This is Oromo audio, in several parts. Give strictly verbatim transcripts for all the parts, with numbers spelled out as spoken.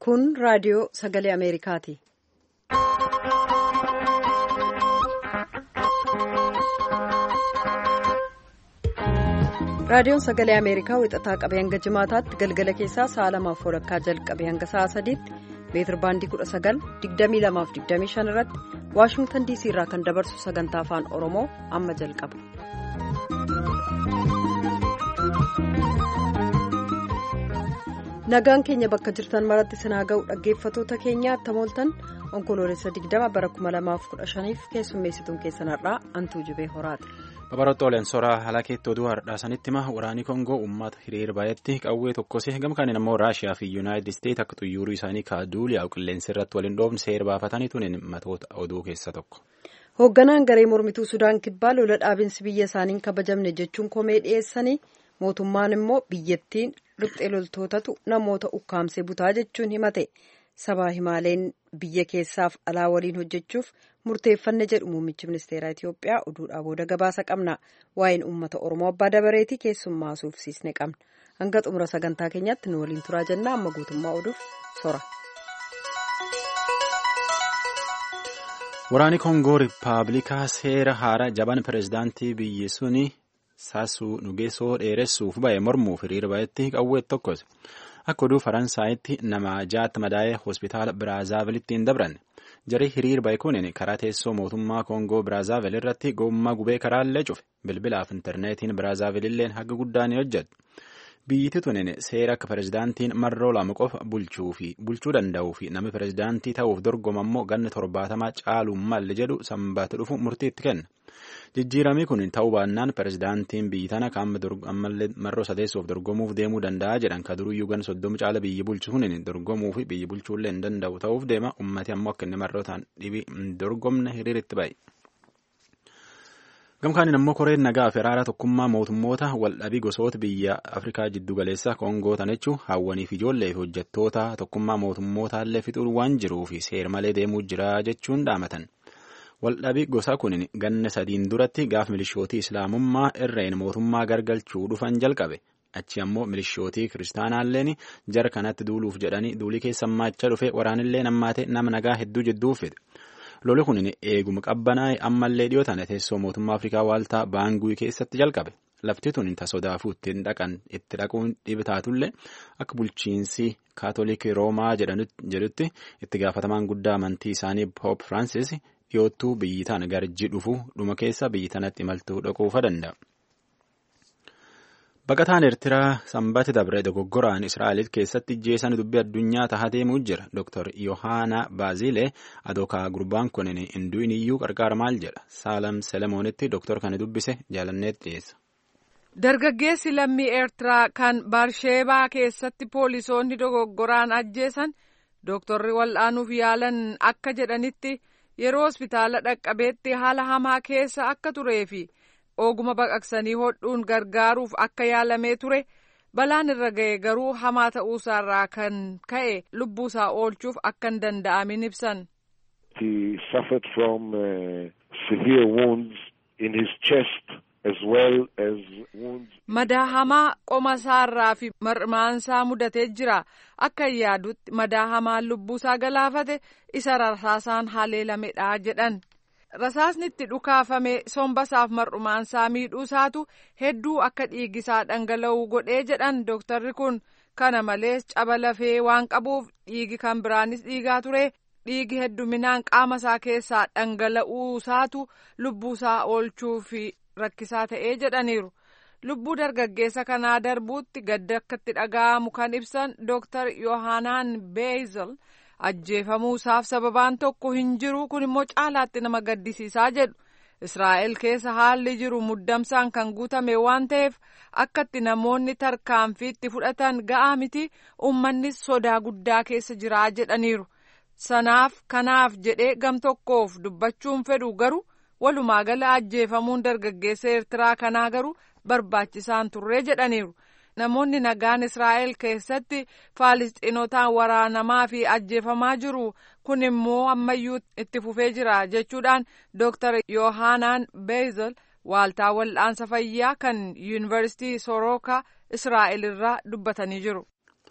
Kun raadiyoo sagalee Ameerikaati. Raadiyoon sagalee Ameerikaa wixataa qabee hanga jimaataatti galgala keessaa sa'a lamaaf walakkaa jalqabee hanga sa'a sadiitti meetir baandii kudha sagal digdamii lamaaf digdamii shan irratti Waashingtan diisii irraa kan dabarsu sagantaa afaan Oromoo amma jalqaba. Nagaan keenya bakka jirtan maratti sinaa ga'u dhaggeeffatoota keenya attamooltan onkoloolessa digdama bara kuma lamaaf kudha shaniif keessummeessituun keessanarraa Antuu Jibee Horaati. Babarootooleen soraa halakeetti oduu har'aasanitti hima waraanii Koongoo uummata hiriir baay'eetti qawwee tokkosee gama kaaniin immoo Raashiyaa fi Yuunaayitid Isteet akka xuyyooruu isaanii kaaduuliyaa qilleensa irratti waliin dhoofne seera baafatanii tuniin matoota oduu keessa tokko. Hoogganaan garee mormituu Sudaan kibbaa lola dhaabinsi biyya isaaniin kabajamne jechuun komee dhiyeessanii mootummaan immoo biyyattiin riphxee loltootatu namoota ukkaamsee butaa jechuun himate sabaa himaaleen biyya keessaaf alaa waliin hojjechuuf murteeffanne jedhu muummichi ministeeraa Itiyoophiyaa oduudhaa booda gabaasa qabna waa'een uummata Oromoo abbaa dabareetii keessummaa suufsiisne qabna hanga xumura sagantaa keenyaatti nu waliin turaa jennaa amma guutummaa oduuf sora. Waraanni Koongoo Rippaabilikaa seera haaraa jaban pireezidaantii biyyi suni Saasuu Nugeesoo dheeressuuf ba'e mormuuf hiriira baay'eetti qawwee tokkos akka oduu Faransaayitti nama jaatti madaa'ee hospitaala Biraazaavilitti hin dabranne jarii hiriir ba'e kunin karaa teessoo mootummaa Koongoo Biraazaavil irratti gommaa gubee karaallee cufe bilbilaaf intarneetiin Biraazaavil haga guddaan ni hojjette biyyiti tunin seera akka pireezidaantiin marroo lama qofa bulchuu fi bulchuu danda'uu fi namni pireezidaantii ta'uuf dorgoma immoo ganna torbaatamaa caaluun malli jedhu sanbaata dhufu murtiitti kenna. Jijjiiramii kun ta'uu baannaan pireezidaantiin biyyi tana ammallee marroo sadeessuuf dorgomuuf deemuu danda'a jedhan ka duruyyuu gan soddomu caala biyyi bulchu kun dorgomuu fi biyyi bulchuullee hin danda'u ta'uuf deema ummati ammoo akka inni marrootaan dhibii hin dorgomne hiriiritti ba'e. Gamkaaniin ammoo koreen nagaa fi araara tokkummaa mootummoota waldhabii gosoota biyya Afrikaa jiddu galeessa Koongoo tan jechuun hawwaniif ijoollee fi hojjettoota tokkummaa mootummootallee fixuun waan jiruu fi seer malee deemuu jira jechuun dhaamatan. Waldhabii gosa kun ganna sadiin duratti gaaf milishootii islaamummaa irreen mootummaa gargalchuu dhufan jalqabe achi ammoo milishootii kiristaanaalleen jara kanatti duuluuf jedhanii duulii keessammaachaa dhufe waraanillee nammaate nama nagaa hedduu jidduuf fide loli kun eeguma qabbanaa'e ammallee dhiyootan teessoo mootummaa Afrikaa waaltaa baanguu keessatti jalqabe lafti tun tasodaafuu ittiin dhaqan itti dhaquun dhibitaatullee akka bulchiinsi kaatolikii roomaa jedhutti itti gaafatamaan guddaa amantii isaanii Poop Firaansis dhiyoottuu biyyi tana garjii dhufu dhuma keessa biyyi tanatti imaltuu dhaquufa danda'a. Baqataan Eertiraa sanbata dabre dogoggoraan Israa'el keessatti ijjeessan dubbii addunyaa tahaa deemuu jira. Dooktar Yohaana Baazilee adookaa gurbaan kun hinduun iyyuu qarqaara maal jedha. Saalam Selemoonitti dooktar kana dubbise jaalanneet dhiyeessa. Dargaggeessi lammii Eertiraa kan Baarsheebaa keessatti poolisoonni dogoggoraan ajjeesan dooktarri wal'aanuuf yaalan akka jedhanitti yeroo hospitaala dhaqqabeetti haala hamaa keessa akka turee fi oguma baqaqsanii hodhuun gargaaruuf akka yaalamee ture balaan irra ga'e garuu hamaa ta'uusaarraa kan ka'e lubbuusaa oolchuuf akka hin danda'amin ibsan. He suffered from uh, severe wounds in his chest as well as wounds. Madaa hamaa qoma isaarraa fi marmaansaa mudatee jira. Akka yaadutti madaa hamaan lubbuusaa galaafate isa rasaasaan haleelamedha jedhan. Rasaasni itti dhukaafame sombasaaf mar'umaansaa miidhuusaatu hedduu akka dhiigisaa dhangala'uu godhee jedhan dooktarri kun. Kana malees caba lafee waan qabuuf dhiigi kan biraanis dhiigaa ture. Dhiigi hedduminaan qaama isaa keessaa dhangala'uusaatu lubbuusaa oolchuuf rakkisaa ta'ee jedhaniiru. Lubbuu dargaggeessa kanaa darbuutti gadda akkatti dhaga'amu kan ibsan dooktar Yohaanaan Beezel ajjeefamuusaaf sababaan tokko hin jiru kun immoo caalaatti nama gaddisiisaa jedhu. Israa'el keessa haalli jiru muddamsaan kan guutame waan ta'eef akkatti namoonni tarkaanfiitti fudhatan ga'aa miti uummannis sodaa guddaa keessa jiraa jedhaniiru. Sanaaf kanaaf jedhee gam tokkoof dubbachuun fedhu garuu walumaa gala ajjeefamuun dargaggeessa Eertiraa kanaa garuu barbaachisaan turree jedhaniiru. Namoonni nagaan Israa'el keessatti Faalisxiinotaan waraanamaa fi ajjeefamaa jiru kun immoo ammayyuu itti fufee jira jechuudhaan dooktar Yohaanaan Beezel waaltaa wal'aansa fayyaa kan yuunivarsiitii Sorookaa Israa'el irraa dubbatanii jiru.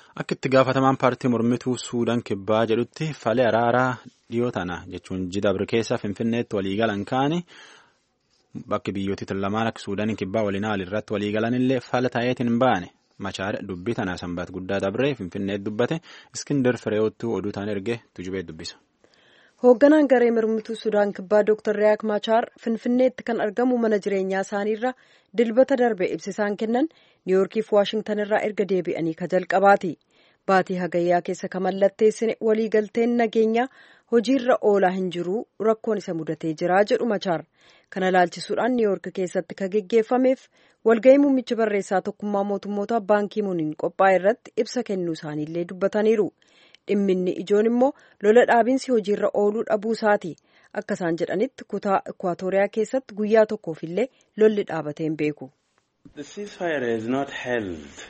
Akka itti gaafatamaan paartii mormituu Suudaan kibbaa jedhutti falee araaraa dhiyoo tana jechuun Jidabri keessa Finfinneetti waliigalan kaani bakki biyyooti lamaan akka Suudaan kibbaa waliin haal irratti waliigalan illee fala ta'eetiin hin baane. Machaar dubbii tanaa sanbaat guddaa dabree Finfinneetti dubbate Iskindar Fireewottuu oduu taan erge tujubee dubbisa. Hoogganaan garee mormituu Sudaan kibbaa Dooktar Riyaak Machaar Finfinneetti kan argamu mana jireenyaa isaaniirra dilbata darbe ibsisaan kennan Niiwuorkii fi Waashingtan irraa erga deebi'anii ka jalqabaati. Baatii hagayyaa keessa ka mallatteessine waliigalteen nageenyaa hojiirra oolaa hin jiru rakkoon isa mudatee jira jedhu Machaar. Kana ilaalchisuudhaan Niiwuork keessatti ka geggeeffameef walga'ii muummichi barreessaa tokkummaa mootummoota baankii muuniin qophaa'e irratti ibsa kennuu isaaniillee dubbataniiru. Dhimminni ijoon immoo lola dhaabinsi hojiirra ooluu dhabuu isaati. Akka isaan jedhanitti kutaa Ikwaatooriyaa keessatti guyyaa tokkoofillee lolli dhaabatee hin beeku. The ceasefire has not held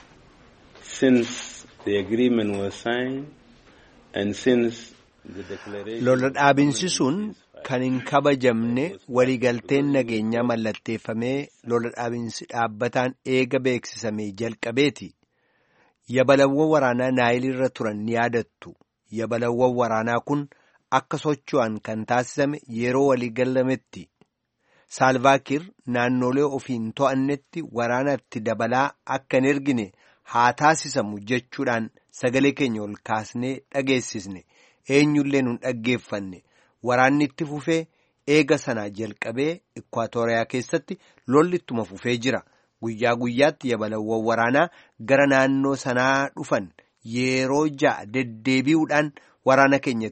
since the agreement was signed and since the declaration. Lola dhaabinsi sun kan hin kabajamne waliigalteen nageenyaa mallatteeffamee lola dhaabinsi dhaabbataan eega beeksisamee jalqabeeti. Yabalawwan waraanaa naayilirra turan ni yaadattu. Yabalawwan waraanaa kun akka socho'an kan taasisame yeroo waliigalametti. Saalvaakir naannolee ofiin to'annetti waraanatti dabalaa akka hin ergine haa taasisamu jechuudhaan sagalee keenya ol kaasnee dhageessisne. Eenyullee nun dhaggeeffanne. Waraanni itti fufee eega sanaa jalqabee Ikwaatooriyaa keessatti lolli ittuma fufee jira. Guyyaa guyyaatti yabalawwan waraanaa gara naannoo sanaa dhufan yeroo ja'a deddeebi'uudhaan waraana keenya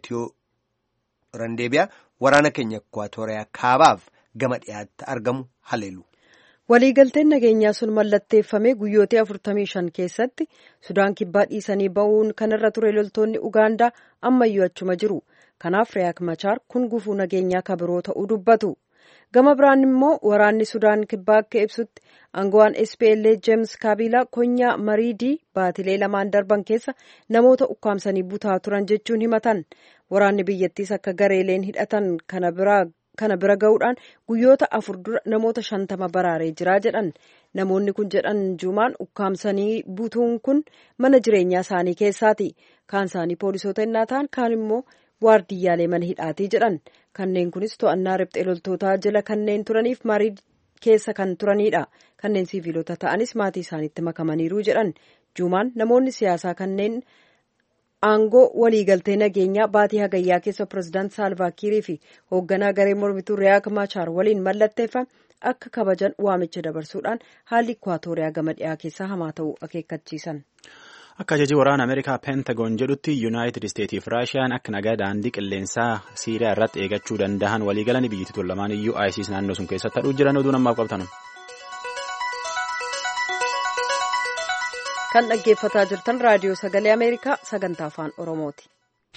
randeebiyaa waraana keenya Ikwaatooriyaa kaabaaf gama dhiyaatti argamu haleelu. Waliigalteen nageenyaa sun mallatteeffamee guyyoota afurtamii shan keessatti Sudaan kibbaa dhiisanii ba'uun kanarra ture loltoonni Ugaandaa ammayyuu achuma jiru. Kanaaf Riyaak Machaar kun gufuu nageenyaa kabiroo ta'uu dubbatu. Gama biraan immoo waraanni Sudaan kibbaa akka ibsutti aangawaan S P L A James Kabilaa konyaa Mariidii baatilee lamaan darban keessa namoota ukkaamsanii butaa turan jechuun himatan. Waraanni biyyattiis akka gareeleen hidhatan kana biraa kana bira ga'uudhaan guyyoota afur dura namoota shantama baraaree jira jedhan. Namoonni kun jedhan juumaan ukkaamsanii butuun kun mana jireenyaa isaanii keessaati. Kaan isaanii poolisoota innaa ta'an kaan immoo waardiyyaalee mana hidhaatii jedhan. Kanneen kunis to'annaa riphxee loltootaa jala kanneen turaniif marii keessa kan turanidha. Kanneen siviilota ta'anis maatii isaaniitti makamaniiru jedhan. Juumaan namoonni siyaasaa kanneen aangoo waliigaltee nageenyaa baatii hagayyaa keessa pirezidaant Saalvaakiirii fi hoogganaa garee mormituu Riyaak Machaar waliin mallatteeffame akka kabajan waamicha dabarsuudhaan haalli Ikwaatooriyaa gama dhiyaa keessaa hamaa ta'uu akeekkachiisan. Akka ajajii waraana Ameerikaa Pentagon jedhutti Yuunaayitid Isteetii fi Raashiyaan akka nagaa daandii qilleensaa Siiriyaa irratti eegachuu danda'an waliigalanii biyyattii lamaan iyyuu ISIS naannoo sun keessatti hadhuu jiran oduu namaaf qabatan. Kan dhaggeeffataa jirtan raadiyoo sagalee Ameerikaa sagantaa afaan Oromooti.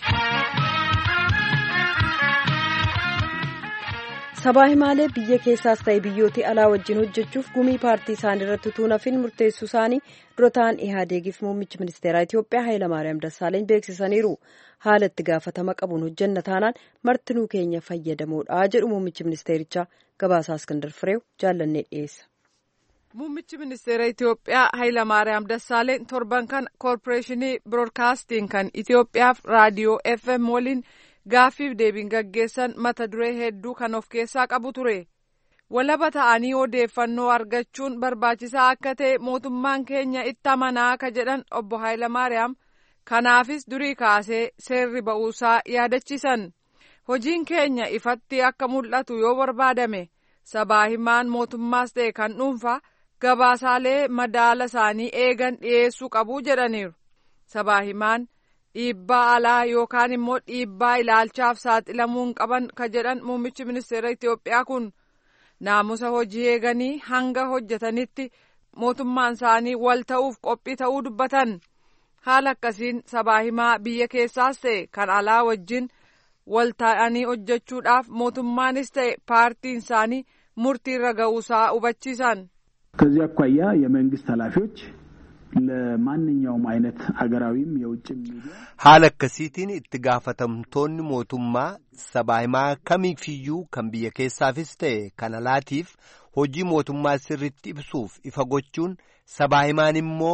Sabaa himaalee biyya keessaas ta'e biyyooti alaa wajjin hojjechuuf gumii paartii isaanii irratti tuunafin murteessuu isaanii dura ta'an Ihaadegiif muummichi ministeeraa Itoophiyaa Hayilamaariyaam Dassaaleny beeksisaniiru. Haala itti gaafatama qabuun hojjenna taanaan martinuu keenya fayyadamuudha jedhu muummichi ministeerichaa. Gabaasaa Iskandar Fireew jaallannee dhiyeessa. Muummichi ministeera Itoophiyaa Hayilamaariyaam Dassaaleny torban kan koorporeeshinii biroodkaastiin kan Itoophiyaaf raadiyoo F M waliin gaaffiif deebiin gaggeessan mata duree hedduu kan of keessaa qabu ture. Walaba ta'anii odeeffannoo argachuun barbaachisaa akka ta'e mootummaan keenya itti amanaa ka jedhan obbo Hayilamaariyaam kanaafis durii kaasee seerri ba'uusaa yaadachiisan. Hojiin keenya ifatti akka mul'atu yoo barbaadame sabaa himaan mootummaas ta'e kan dhuunfaa gabaasaalee madaala isaanii eegan dhiyeessuu qabu jedhaniiru. Sabaa himaan dhiibbaa alaa yookaan immoo dhiibbaa ilaalchaaf saaxilamuun qaban ka jedhan muummichi ministeera Itoophiyaa kun naamusa hojii eeganii hanga hojjetanitti mootummaan isaanii wal ta'uuf qophii ta'uu dubbatan. Haala akkasiin sabaa himaa biyya keessaas ta'e kan alaa wajjin wal ta'anii hojjechuudhaaf mootummaanis ta'e paartiin isaanii murtiirra ga'uusaa hubachiisan. ከዚህ አኳያ የመንግስት ኃላፊዎች ለማንኛውም አይነት አገራዊም የውጭም ሚዲያ haala akkasiitiin itti gaafatamtoonni mootummaa sabaa himaa kamiifiyyuu kan biyya keessaafis ta'e kan alaatiif hojii mootummaa sirriitti ibsuuf ifa gochuun sabaa himaan immoo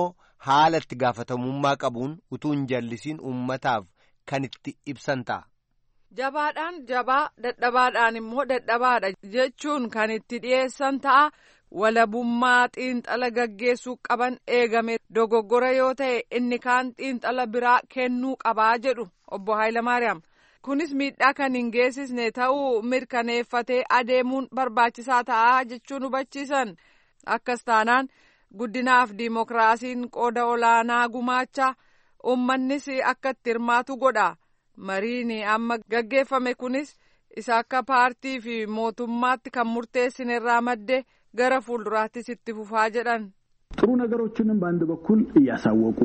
haala itti gaafatamummaa qabuun utuu hin jallisiin uummataaf kan itti ibsan ta'a. Jabaadhaan jabaa dadhabaadhaan immoo dadhabaadha jechuun kan itti dhiyeessan ta'a. Walabummaa xiinxala gaggeessuu qaban eegame dogoggora yoo ta'e inni kaan xiinxala biraa kennuu qabaa jedhu obbo Hayilamaariyaam. Kunis miidhaa kan hin geessisne ta'uu mirkaneeffatee adeemuun barbaachisaa ta'a jechuun hubachiisan. Akkas taanaan guddinaaf diimokiraasiin qooda olaanaa gumaacha uummannis akka itti hirmaatu godha. Mariin amma gaggeeffame kunis isa akka paartii fi mootummaatti kan murteessine irraa madde gara fuulduraattis itti fufaa jedhan. ጥሩ ነገሮችንም በአንድ በኩል እያሳወቁ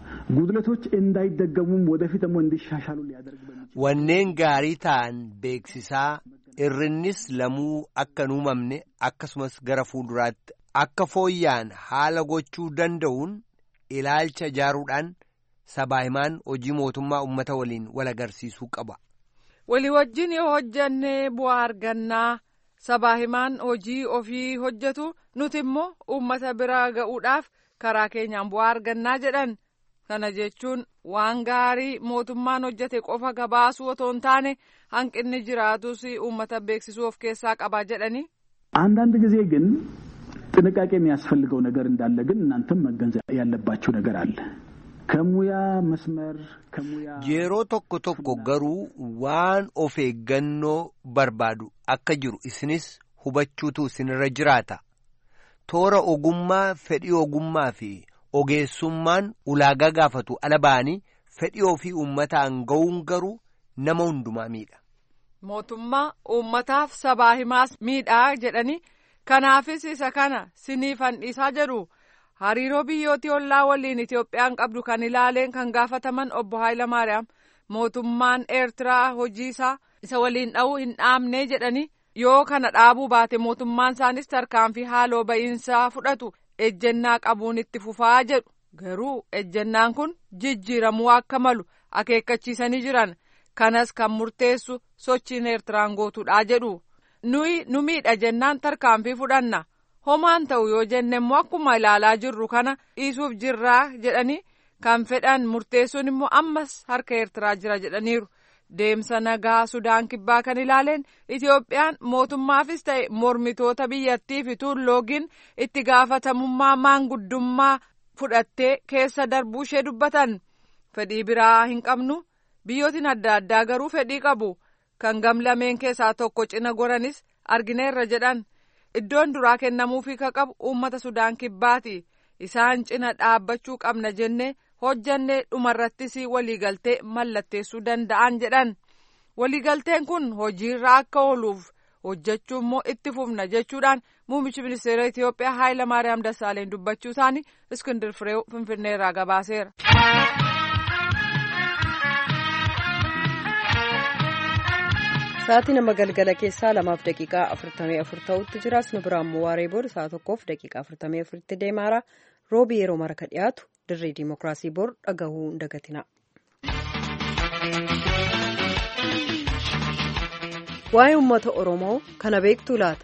ጉድለቶች እንዳይደገሙም ወደፊት ደግሞ እንዲሻሻሉ ሊያደርግ በሚችል wanneen gaarii ta'an beeksisaa irrinnis lamuu akka hin uumamne akkasumas gara fuulduraatti akka fooyya'an haala gochuu danda'uun ilaalcha ijaaruudhaan sabaa himaan hojii mootummaa uummata waliin wal agarsiisuu qaba. Walii wajjin yoo hojjanne bu'aa argannaa. Sabaa himaan hojii ofii hojjetu nuti immoo uummata biraa ga'uudhaaf karaa keenyaan bu'aa argannaa jedhan. Kana jechuun waan gaarii mootummaan hojjete qofa gabaasuu otoo hin taane hanqinni jiraatus uummata beeksisuu of keessaa qabaa jedhani. አንዳንድ ጊዜ ግን ጥንቃቄ የሚያስፈልገው ነገር እንዳለ ግን እናንተም መገንዘብ ያለባችሁ ነገር አለ. ከሙያ መስመር ከሙያ yeroo tokko tokko garuu waan of eeggannoo barbaadu akka jiru isinis hubachuutu isinirra jiraata. Toora ogummaa fedhii ogummaa fi ogeessummaan ulaagaa gaafatu ala ba'anii fedhii ofii uummataan ga'uun garuu nama hundumaa miidha. Mootummaa uummataaf sabaa himaas miidhaa jedhani. Kanaafis isa kana siniif handhiisaa jedhu. Hariiroo biyyootii ollaa waliin Itoophiyaan qabdu kan ilaaleen kan gaafataman obbo Hayilamaariyaam mootummaan Eertiraa hojii isaa isa waliin dha'uu hin dhaabne jedhani. Yoo kana dhaabuu baate mootummaan isaanis tarkaanfii haaloo ba'iinsaa fudhatu ejjennaa qabuun itti fufaa jedhu. Garuu ejjennaan kun jijjiiramuu akka malu akeekkachiisanii jiran. Kanas kan murteessu sochiin Eertiraan gootuudha jedhu. Nuyi nu miidha jennaan tarkaanfii fudhanna. Homaan ta'u yoo jenne immoo akkuma ilaalaa jirru kana dhiisuuf jirraa jedhanii kan fedhan murteessuun immoo ammas harka Eertiraa jira jedhaniiru. Deemsa nagaa Sudaan kibbaa kan ilaaleen Itoophiyaan mootummaafis ta'e mormitoota biyyattii fi tuulloogiin itti gaafatamummaa maanguddummaa fudhattee keessa darbuu ishee dubbatan. Fedhii biraa hin qabnu. Biyyootiin adda addaa garuu fedhii qabu. Kan gamlameen keessaa tokko cina goranis argineerra jedhan. Iddoon duraa kennamuufii ka qabu uummata Sudaan kibbaati. Isaan cina dhaabbachuu qabna jennee hojjannee dhumarrattis waliigaltee mallatteessuu danda'an jedhan. Waliigalteen kun hojiirra akka ooluuf hojjechuu immoo itti fufna jechuudhaan muummichi ministeera Itoophiyaa Hayilamaariyaam Dassaaleen dubbachuu isaanii Iskindir Fireew Finfinneerraa gabaaseera. Sa'aatii nama galgala keessaa lamaaf daqiiqaa afurtamii afur ta'utti jira. Nu biraan waaree booda sa'a tokkoof daqiiqaa afurtamii afuritti deemaara. Roobii yeroo mara ka dhiyaatu dirree diimokiraasii bor dhagahuu hin dagatina. Waa'ee uummata Oromoo kana beektuu laata?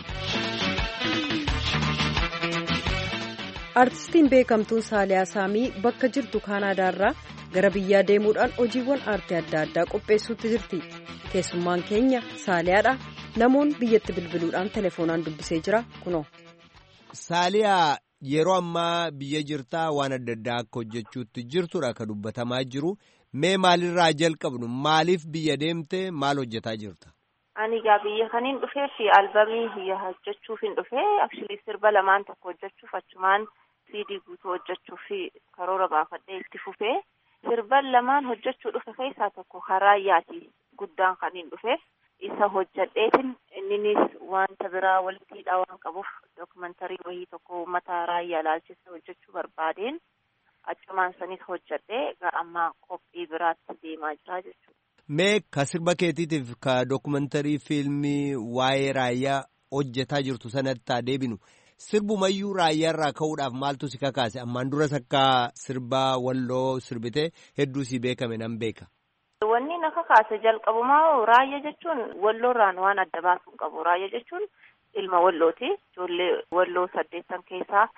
Artistiin beekamtuun Saaliyaa Saamii bakka jirtu Kaanaadaarraa gara biyyaa deemuudhaan hojiiwwan aartii adda addaa qopheessuutti jirti. Keessummaan keenya Saaliyaadha. Namoonni biyyatti bilbiluudhaan telefoonaan dubbisee jira kunoo. Saaliyaa yeroo ammaa biyya jirtaa waan adda addaa akka hojjechuutti jirtudha ka dubbatamaa jiru. Mee maalirraa jalqabnu? Maaliif biyya deemtee maal hojjetaa jirta? Ani egaa biyya kaniin dhufee fi albamii hojjechuuf hin dhufee akshilii sirba lamaan tokko hojjechuuf achumaan siidii guutuu hojjechuuf karoora baafadhee itti fufee sirban lamaan hojjechuu dhufe keessaa tokko Raayyaati guddaan kaniin dhufeef isa hojjedheetin inninis wanta biraa walittiidhaa waan qabuuf dookumantarii wayii tokko uummata Raayyaa ilaalchisa hojjechuu barbaadeen achumaan sanis hojjedhee gara ammaa qophii biraatti deemaa jira jechuudha. Mee ka sirba keetiitiif ka dookumantarii fiilmii waa'ee Raayyaa hojjetaa jirtu sanatti haa deebinu. Sirbumayyuu Raayyaarraa ka'uudhaaf maaltu si kakaase? Ammaan duras akka sirbaa Walloo sirbitee hedduu si beekame nan beeka. Wanni na kakaase jalqabumaa Raayyaa jechuun Walloorraan waan adda baasuu qabu. Raayyaa jechuun ilma Wallooti. Ijoollee Walloo saddeettan keessaa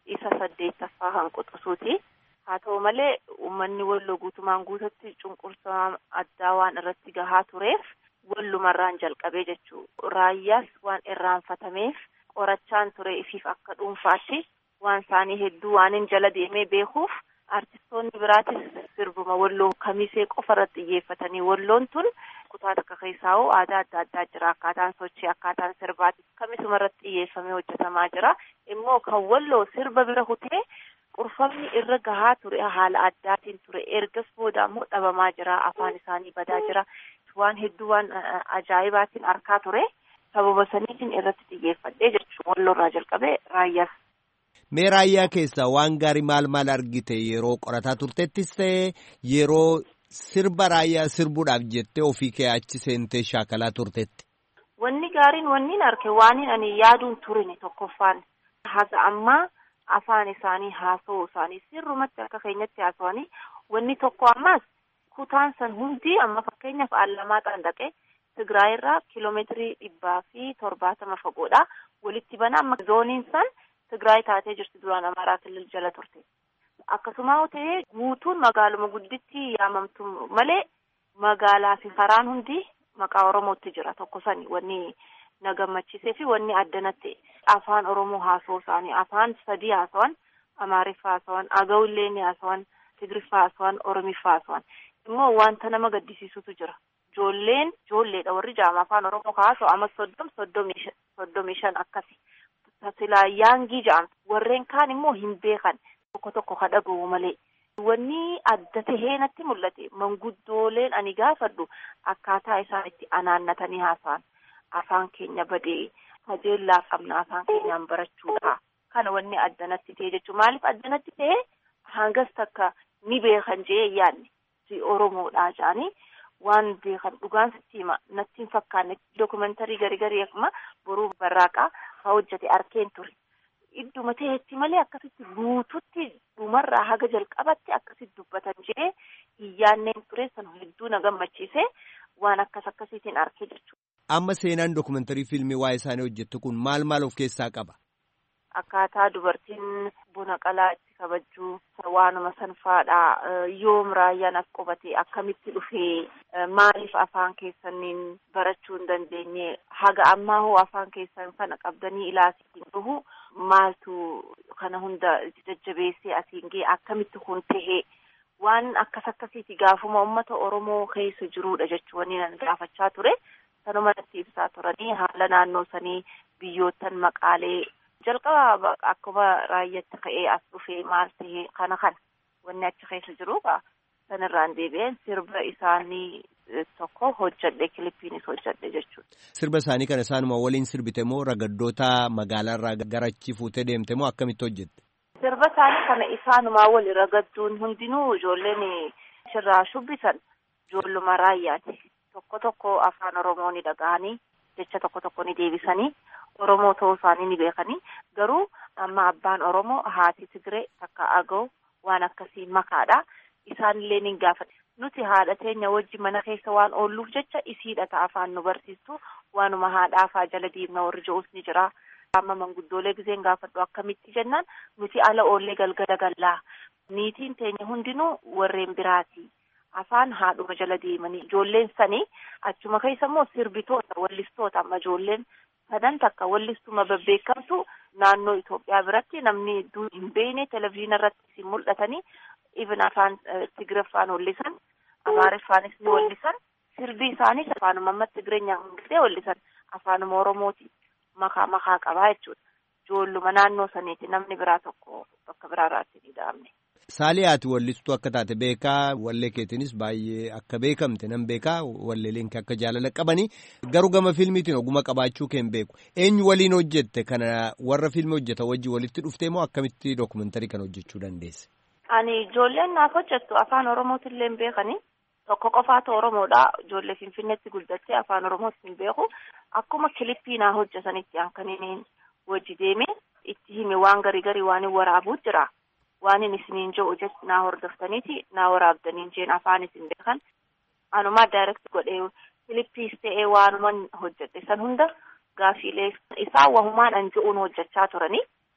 isa saddeettaffaa kan quxisuuti. Haa ta'u malee uummanni Walloo guutumaan guututti cunqursaa addaa waan irratti gahaa tureef wallumarraan jalqabee jechuu. Raayyaas waan irraanfatameef qorachaan ture ifiif akka dhuunfaatti waan isaanii hedduu waan hin jala deemee beekuuf artistoonni biraatis sirbuma Walloo kamisee qofa irratti xiyyeeffatanii Walloon tun kutaa takka keessaa hoo aadaa adda addaa jira. Akkaataan sochii, akkaataan sirbaati kamisuma irratti xiyyeeffamee hojjetamaa jira. Immoo kan Walloo sirba bira hutee qurfamni irra gahaa ture haala addaatiin ture. Ergas booda ammoo dhabamaa jira. Afaan isaanii badaa jira. Waan hedduu waan ajaa'ibaatiin arkaa ture. Sababa saniitiin irratti xiyyeeffadhee jechuudha. Walloorraa jalqabee raayyaas. Mee raayyaa keessaa waan gaarii maal maal argite yeroo qorataa turtettis ta'ee yeroo sirba raayyaa sirbuudhaaf jettee ofii kee achi seentee shaakalaa turtetti? Wanni gaariin wanni arke waan ani yaaduun turine tokkoffaan haga ammaa afaan isaanii haasa'uu isaanii sirrumatti akka keenyatti haasa'anii wanni tokko ammaas kutaan san hundi amma fakkeenyaaf Allamaxaan dhaqee Tigraay irraa kiiloomeetirii dhibbaa fi torbaatama fagoodha. Walitti banaa amma zooniin san Tigraay taatee jirti duraan Amaaraa Kilil jala turte. Akkasuma ta'ee guutuun magaaluma gudditti yaamamtu malee magaalaa fi karaan hundi maqaa Oromootti jira tokko sani wanni na gammachiisee fi wanni addanatti afaan Oromoo haasoo isaanii afaan sadii haasawan Amaariffaa haasawan Agawullee ni haasawan Tigriffaa haasawan Oromiffaa haasawan immoo wanta nama gaddisiisutu jira. Ijoolleen ijoolleedha warri jaama afaan Oromoo haasoo amma soddom soddomii soddomii shan akkasi. Tasilaa yaangii ja'an warreen kaan immoo hin beekan tokko tokko kadhaguu malee wanni adda tahee natti mul'ate manguddooleen ani gaafadhu akkaataa isaan itti anaannatanii haasa'an afaan keenya badee kajeellaa qabna afaan keenyaan barachuudha kana wanni adda natti ta'e jechuudha. Maaliif adda natti ta'e hangas takka ni beekan jee yaadne si Oromoodhaa ja'anii waan beekan dhugaan sitti hima natti hin fakkaanne dookumentarii garii garii akkuma boruu barraaqaa hojjete arkeen ture. Idduma ta'etti malee akkasitti guututti dhumarraa haga jalqabatti akkasitti dubbatan jee hin yaanneen ture san hedduu na gammachiise waan akkas akkasiitiin arkee jechuudha. Amma seenaan dookumentarii fiilmii waa'ee isaanii hojjettu kun maal maal of keessaa qaba? Akkaataa dubartiin buna qalaa itti kabajjuu waanuma sanfaadhaa yoom raayyaan as qubate akkamitti dhufee maaliif afaan keessaniin barachuu hin dandeenye haga ammaa hoo afaan keessan kana qabdanii ilaasiitiin dhufu maaltu kana hunda jajjabeessee asiin gee akkamitti kun tahee waan akkas akkasiiti gaafuma uummata Oromoo keessa jiruudha jechuun nan gaafachaa ture. Sanuma natti ibsaa turanii haala naannoo sanii biyyootan maqaalee jalqaba akkuma raayyatti ka'ee as dhufee maal ta'ee kana kana wanni achi keessa jiruudha. Sanirraan deebi'een sirba isaanii tokko hojjedhe kilippiinis hojjedhe jechuudha. Sirba isaanii kana isaanuma waliin sirbite moo ragaddoota magaalaarraa gara achi fuutee deemte moo akkamitti hojjette? Sirba isaanii kana isaanumaa wali ragadduun hundinuu ijoolleen shirraa shubbisan ijoolluma raayyaati. Tokko tokko afaan Oromoo ni dhaga'anii jecha tokko tokko ni deebisanii Oromoo ta'uu isaanii ni beekanii garuu amma abbaan Oromoo haati Tigree takka Agaw waan akkasii makaadha. Isaanillee ni gaafate. Nuti haadha teenya wajji mana keessa waan oolluuf jecha isiidha ta'a afaan nu barsiistu waanuma haadhaa afaa jala deemna warri jiruus ni jira. Amma manguddoolee gizeen gaafadhu akkamitti jennaan nuti ala oollee galgala gallaa. Niitiin teenya hundinuu warreen biraati. Afaan haadhuma jala deemanii ijoolleen sanii achuma keessa immoo sirbitoota wallistoota amma ijoolleen sadan takka wallistuma babbeekamtu naannoo Itoophiyaa biratti namni hedduu hin beekne televezyiina irratti si mul'atanii even afaan Tigreeffaan wallisan Amaariffaanis ni wallisan sirbi isaaniis afaanuma amma Tigreenya hangitee wallisan afaanuma Oromooti makaa makaa qabaa jechuudha. Ijoolluma naannoo saniiti namni biraa tokko bakka biraarraatti ni dhaabne. Saaliyaati wallistuu akka taate beekaa wallee keetiinis baay'ee akka beekamte nan beekaa walleeleen akka jaalala qabanii garuu gama fiilmiitiin oguma qabaachuu keen beeku. Eenyu waliin hojjette kana warra fiilmii hojjeta wajji walitti dhuftee moo akkamitti dookumentarii kana hojjechuu dandeesse? Ani ijoolleen naaf hojjettu afaan Oromootillee hin beekanii tokko qofaatu Oromoodha. Ijoollee Finfinneetti guddattee afaan Oromoos hin beeku. Akkuma kilippii naa hojjetanitti hankaniin wajji deemee itti hime waan garii garii waan waraabuu jira. Waan inni isiniin jiru jechuun naa hordoftaniiti naa waraabdaniin jeen afaan isin beekan. Anumaa daayirekti godhee kilippiis ta'ee waanuman hojjette san hunda gaafiilee isaa wahumaan an ji'uun hojjechaa turanii.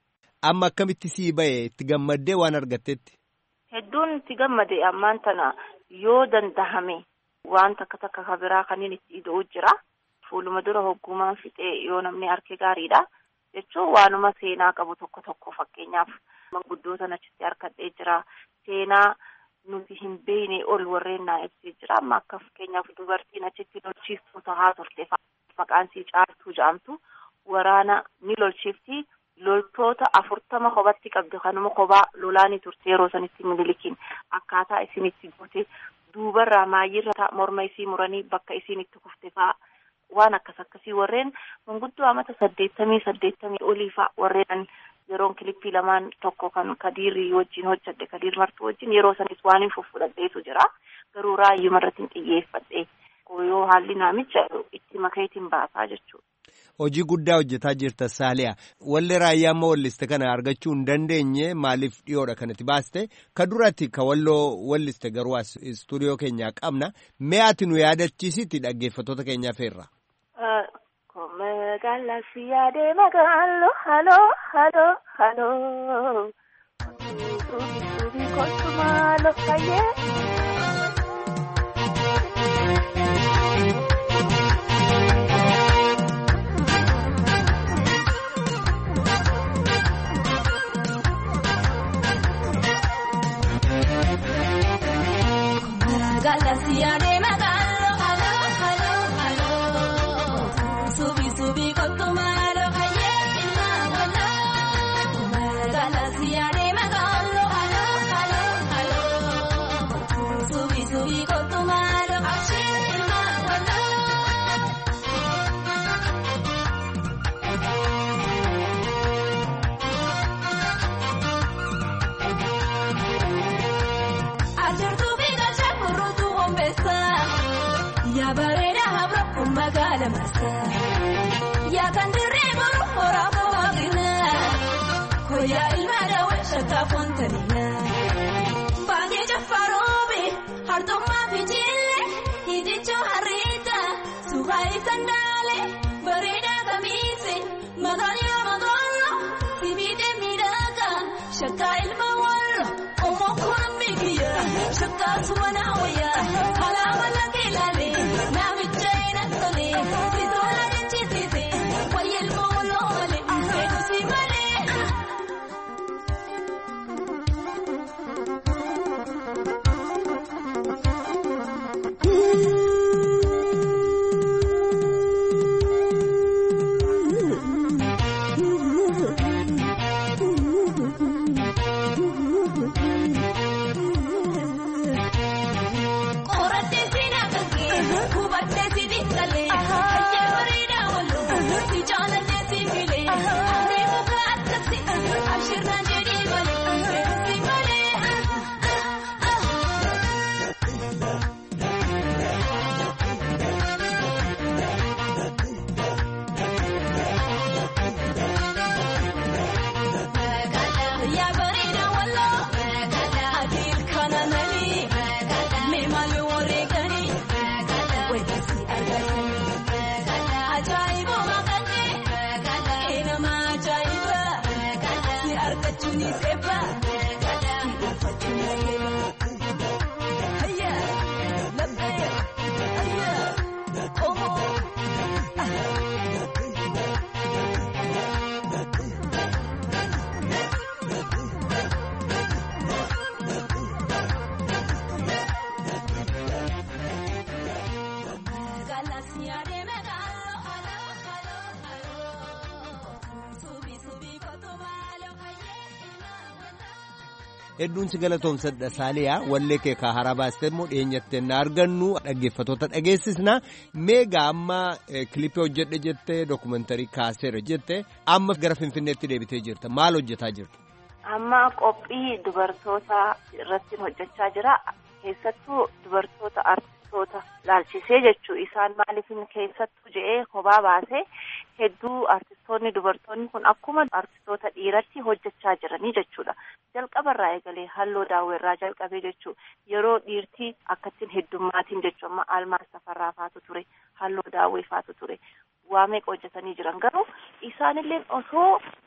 Amma akkamitti sii ba'e itti gammaddee waan argattetti? Hedduun itti gammade ammaan tana yoo dandahame waan takka takka kabiraa kanneen itti ida'uu jira. Fuuluma dura hoggumaan fixee yoo namni harki gaariidha jechuun waanuma seenaa qabu tokko tokko fakkeenyaaf manguddoota achitti harkadhee jira. Seenaa nuti hin beekne ol warreen naa ibsee jira. Amma akka fakkeenyaaf dubartiin achitti lolchiiftuu tahaa turte maqaan sii Caaltuu jedhamtu waraana ni lolchiifti. Loltoota afurtama kophatti qabde kanuma kophaa lolaanii turte yeroo sanitti Minilikiin akkaataa isin itti goote duubarraa maayyirra morma isii muranii bakka isin itti kufte fa'aa waan akkas akkasii warreen manguddoo amata saddeettamii saddeettamii olii fa'aa warreen yeroon kilippii lamaan tokko kan Kadiirri wajjin hojjadhe Kadiir Martuu wajjin yeroo sanis waan hin fuffudhadheetu jira. Garuu raayyuma irratti hin xiyyeeffadhe yoo haalli naamicha itti makeetiin baasaa jechuudha. Hojii guddaa hojjetaa jirta Saaliyaa. Wallee raayyaa amma walliste kana argachuu hin dandeenye maaliif dhiyoodha kanatti baaste? Ka duratti ka walloo walliste garuu as istuudiyoo keenyaa qabna. Mee ati nu yaadachiisitti dhaggeeffattoota keenyaa feerra? Come galassi yaade magaallo haloo haloo haloo. Subi kotuma lo fayyee. Galaxia de Magalo, halo, halo, halo. Subi, subi con tu mano, calle, halo. Galaxia de Magalo, halo, halo, halo. Subi, subi con tu mano, calle, halo. Ayer tu vida se borró tu ya barera habro con magala masa ya candire buru hora bawagina koya ilmada washaka fontanina bage jafarobe hardo ma bijille hidicho harita subai sandale barera kamise magala magala sibide miraga shaka ilma wallo omo kurmigiya shaka suwana waya hala wala kelale Hedduun si galatoomsadha Saaliyaa wallee kee ka haaraa baastee immoo dhiyeenyattee na argannu dhaggeeffattoota dhageessisna meegaa amma kilipii hojjedhe jettee dookumentarii kaaseera jettee amma gara Finfinneetti deebitee jirta maal hojjetaa jirtu? Amma qophii dubartoota irratti hojjechaa jira keessattuu dubartoota artistoota laalchisee jechuu isaan maaliifin keessattuu je'ee kophaa baasee hedduu artistoonni dubartoonni kun akkuma artistoota dhiiratti hojjechaa jiranii jechuudha. Jalqabarraa eegalee halloo daawwirraa jalqabee jechuu yeroo dhiirtii akkattiin heddummaatiin jechuu amma Almaas Tafarraa faatu ture halloo daawwee faatu ture waa meeqa hojjetanii jiran garuu isaanillee osoo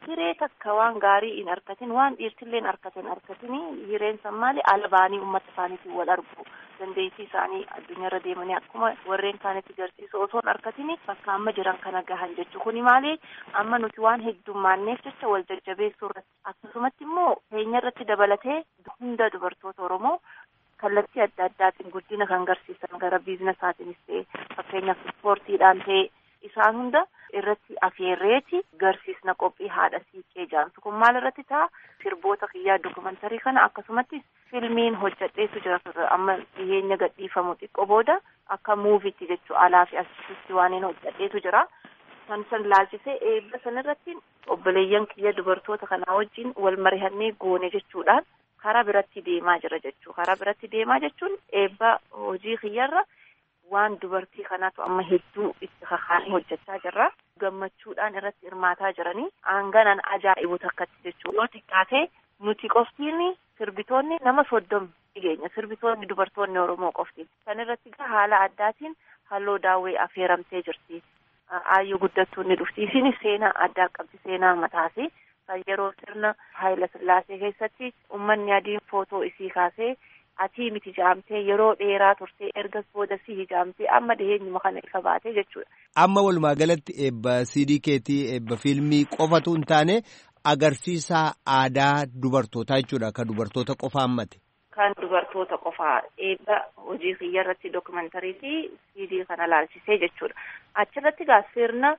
hiree takka waan gaarii hin argatin waan dhiirtillee hin argatin argatini hireen san maali albaanii uummata isaaniitiin wal argu dandeettii isaanii addunyaarra deemanii akkuma warreen kaanitti garsiisu osoo hin argatini bakka amma jiran kana gahan jechuu kuni maali amma nuti waan heddummaanneef jecha wal jajjabeessuu irratti akkasumatti immoo keenya irratti dabalatee hunda dubartoota Oromoo kallattii adda addaatiin guddina kan garsiisan gara biizinasaatiinis ta'e fakkeenyaaf ispoortiidhaan ta'e isaan hunda irratti afeerreeti garsiisna qophii haadha siiqqee jaamsu kun maal irratti ta'a sirboota kiyyaa dokumantarii kana akkasumatti filmiin hojjadheetu jira amma dhiyeenya gadhiifamu xiqqoo booda akka muuviitti jechuu alaa fi asitti waan hin hojjadheetu jira san san laalchisee eebba sanirratti obboleeyyan kiyya dubartoota kanaa wajjin wal marihannee goone jechuudhaan karaa biratti deemaa jira jechuu karaa biratti deemaa jechuun eebba hojii kiyyarra waan dubartii kanaatu amma hedduu itti kakaanii hojjechaa jirra gammachuudhaan irratti hirmaataa jiranii aanganan ajaa'ibu takkatti jechuu yoo xiqqaatee nuti qoftiin sirbitoonni nama soddom dhigeenya sirbitoonni dubartoonni Oromoo qoftiin san irratti haala addaatiin halloo daawwee affeeramtee jirti aayyoo guddattuun ni dhufti isiin seenaa addaa qabdi seenaa mataasi yeroo sirna Haayila Sillaasee keessatti uummanni adiin footoo isii kaasee ati miti jaamtee yeroo dheeraa turtee ergas booda si hijaamtee amma dhiheenyuma kana ifa baatee jechuudha. Amma walumaa galatti eebba siidii keetii eebba fiilmii qofatu hin taane agarsiisa aadaa dubartootaa jechuudha kan dubartoota qofaa hammate. Kan dubartoota qofaa eebba hojii kiyya irratti dokumantarii fi siidii kana laalchisee jechuudha. Achirratti gaa sirna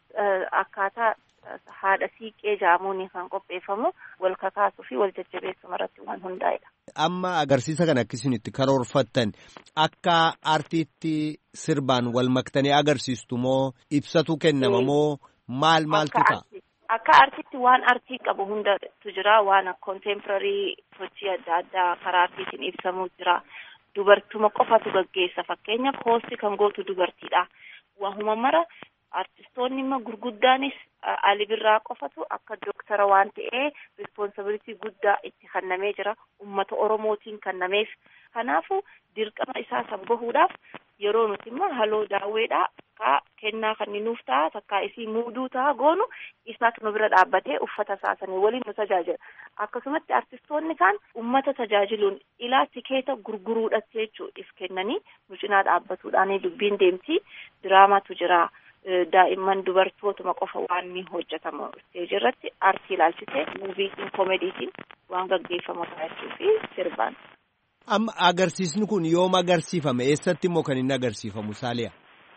akkaataa haadha siiqqee jaamuun kan qopheeffamu wal kakaasuu fi wal jajjabeessuu irratti waan hundaa'edha. Amma agarsiisa kana akkasiin itti karoorfattan akka aartiitti sirbaan wal maktanii agarsiistu moo ibsatu kennama moo maal maaltu ta'a? Akka aartiitti waan aartii qabu hundatu jira waan kontemporarii sochii adda addaa karaa aartiitiin ibsamu jira. Dubartuma qofatu gaggeessa fakkeenya koosti kan gootu dubartiidha. Waanuma mara artistoonni immoo gurguddaanis Ali Birraa qofatu akka dooktara waan ta'ee responsibility guddaa itti kennamee jira ummata Oromootiin kennameef kanaafu dirqama isaa san bahuudhaaf yeroo nuti immoo haloo daawweedha akka kennaa kan nuuf ta'a takka isii muuduu ta'a goonu isaatu nu bira dhaabbatee uffata saasanii waliin nu tajaajila akkasumatti artistoonni kaan ummata tajaajiluun ilaa tikeeta gurguruudhaatti jechuu if kennanii nu cinaa dhaabbatuudhaan dubbiin deemti diraamaatu jira. Daa'imman dubartootuma qofa waan ni hojjetamu isteejii irratti aartii ilaalchisee muuviitiin koomediitiin waan gaggeeffamu ta'uu fi sirbaan. Amma agarsiisni kun yoom agarsiifame eessatti immoo kan inni agarsiifamu Saaliyaa?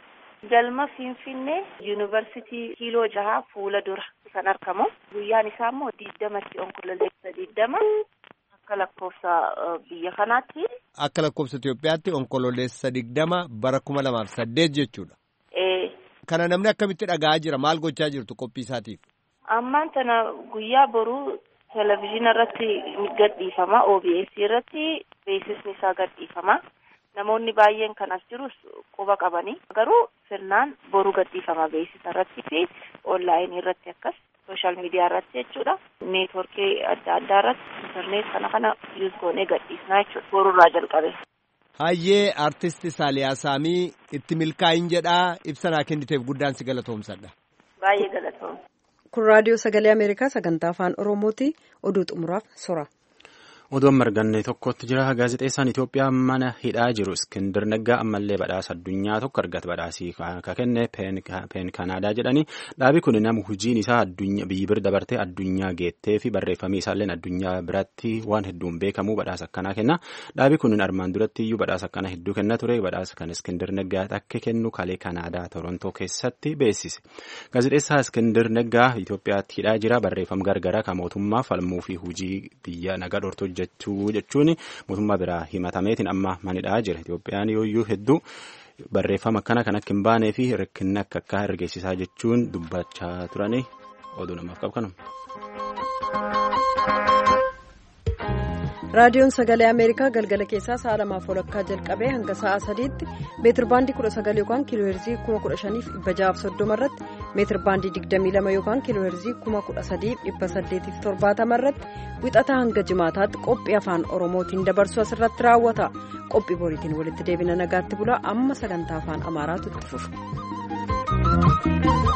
Galma Finfinnee Yuunivarsiitii Kiiloo Jahaa fuula dura kan argamu guyyaan isaa immoo digdamatti onkololeessa digdama akka lakkoofsa biyya kanaatti. Akka lakkoofsa Itoophiyaatti onkololeessa digdama bara kuma lamaaf saddeet jechuudha. Kana namni akkamitti dhaga'aa jira maal gochaa jirtu qophii isaatiif? Ammaan tana guyyaa boruu televizyiina irratti gadhiifama O B S irratti beeksisni isaa gadhiifama. Namoonni baay'een kan as jirus quba qabanii garuu sirnaan boruu gadhiifama beeksisa irratti fi onlaayinii irratti akkas sooshaal miidiyaa irratti jechuudha. Neetworkii adda addaa irratti intarneet kana kana yuuz goonee gadhiisnaa jechuudha boruurraa jalqabe. Hayyee artisti Saaliyaa Saamii itti milkaa'in jedhaa ibsa naa kenniteef guddaan si galatoomsadha. Baay'ee galatoomsa. Kun raadiyoo sagalee Ameerikaa sagantaa afaan Oromooti oduu xumuraaf sora. Oduun marganne tokkotti jira gaazexeessaan Itoophiyaa mana hidhaa jiru Iskindir Naggaa ammallee badhaasa addunyaa tokko argate badhaasii ka kenne peen Kanaadaa jedhanii dhaabi kun nama hojiin isaa addunyaa biyyi bir dabartee addunyaa geettee fi barreeffamii isaalleen addunyaa biratti waan hedduun beekamu badhaasa akkanaa kenna dhaabi kun armaan duratti iyyuu badhaasa akkana hedduu kenna ture badhaasa kan Iskindir Naggaa akka kennu kalee Kanaadaa Torontoo keessatti beeksise gaazexeessaa Iskindir Naggaa Itoophiyaatti hidhaa jira barreeffama gargaraa kan mootummaa falmuu fi hojii biyya nagaa dhortoo jechuu jechuun mootummaa biraa himatameetiin amma manidhaa jira Itoophiyaan yooyyuu hedduu barreeffama akkana kan akka hin baanee fi rakkinni akka akka hergeessisaa jechuun dubbachaa turanii oduu namaaf qabnu. raadiyoon sagalee ameerikaa galgala keessaa sa'a lamaaf walakkaa jalqabee hanga sa'a sadiitti meetir baandii kudha sagal yookaan kiiloo heerzii kuma kudha shaniif dhibba ja'aaf soddoma irratti meetir baandii digdamii lama yookaan kiiloo heerzii kuma kudha sadiif dhibba saddeetiif torbaatama irratti wixataa hanga jimaataatti qophii afaan oromootiin dabarsu asirratti raawwata qophii boriitiin walitti deebina nagaatti bulaa amma sagantaa afaan amaaraatu itti fufa.